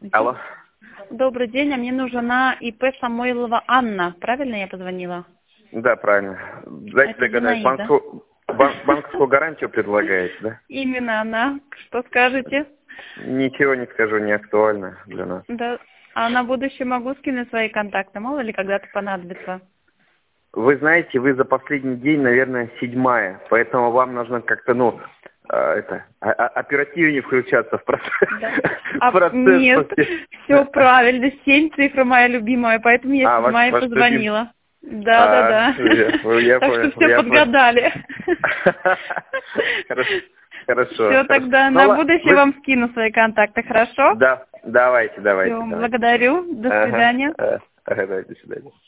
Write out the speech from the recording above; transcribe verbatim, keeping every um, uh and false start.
Алло. Добрый день, а мне нужна ИП Самойлова Анна. Правильно я позвонила? Да, правильно. Дайте Это догадаюсь, Зинаида. банковскую, бан- банковскую гарантию предлагаете, да? Именно она. Что скажете? Ничего не скажу, не актуально для нас. Да. А на будущее могу скинуть свои контакты, мало ли когда-то понадобится. Вы знаете, вы за последний день, наверное, седьмая, поэтому вам нужно как-то, ну, а, это, а- а- оперативнее включаться в процесс. Да. в А, процесс нет, после- все правильно. Семь цифра моя любимая, поэтому я А, ваш- седьмая ваш позвонила. Да, да, А, да. я, я Так понял, что все я понял. подгадали. Хорошо, хорошо. Все, хорошо. тогда Ну, на ла- будущее вы- вам скину свои контакты, хорошо? Да, давайте, давайте, Все, давайте. благодарю. До Ага, свидания. ага, ага, давайте, до свидания.